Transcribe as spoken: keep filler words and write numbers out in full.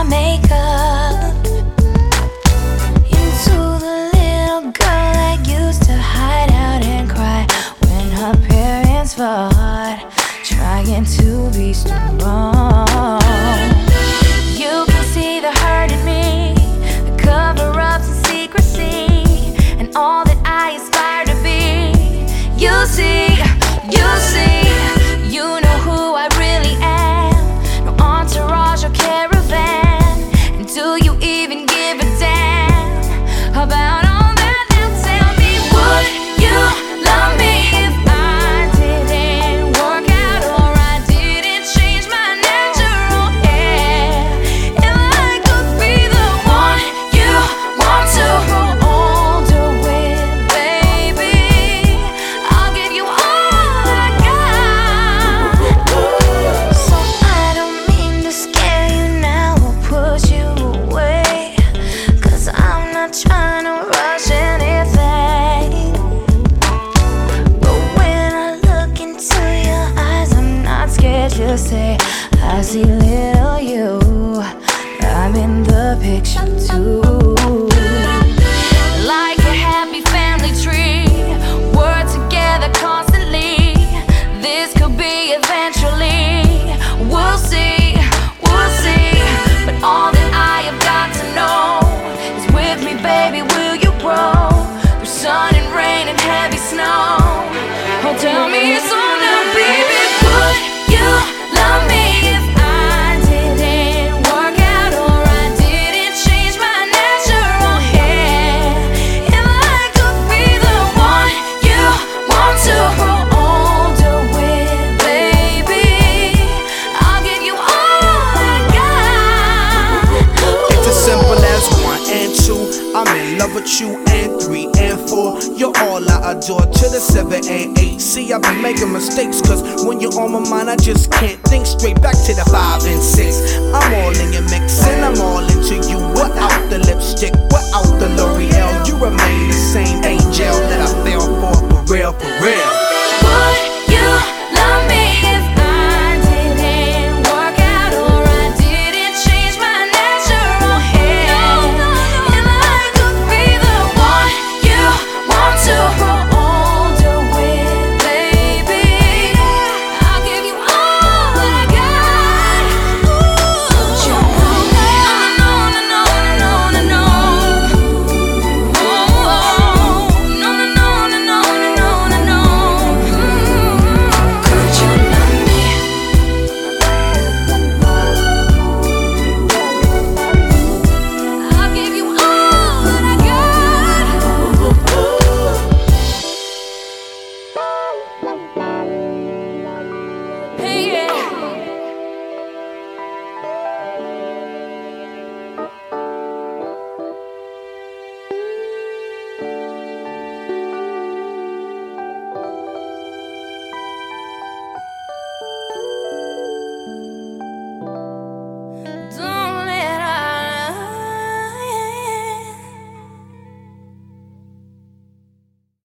makeup into the little girl that used to hide out and cry when her parents fought, trying to be strong. You can see the hurt in me, the cover-ups and secrecy, and all that I aspire to be. You see, you see, you know who I really am. No entourage or caravan. And do you even give a damn about all that? Now tell me, would you love me if I didn't work out or I didn't change my natural hair? If I could be the one you want to grow older with, baby, I'll give you all I got. So I don't mean to scare you now or push you away, 'cause I'm not trying to rush anything. But when I look into your eyes, I'm not scared to say I see little you. I'm in the picture too. Like a happy family tree, we're together constantly. This could be eventually. We'll see, we'll see. But all that I have got to know is, with me, baby, will you grow through sun and rain and heavy snow? Oh, tell me so now, baby. Would you love me if I didn't work out or I didn't change my natural hair? If I could be the one you want to grow older with, baby, I'll give you all I got. It's as simple as one and two. I'm in love with you, and three and four. You're all I adore. To the seven and eight. See, I be making mistakes, 'cause when you're on my mind, I just can't think straight. Back to the five and six. I'm all in your mix.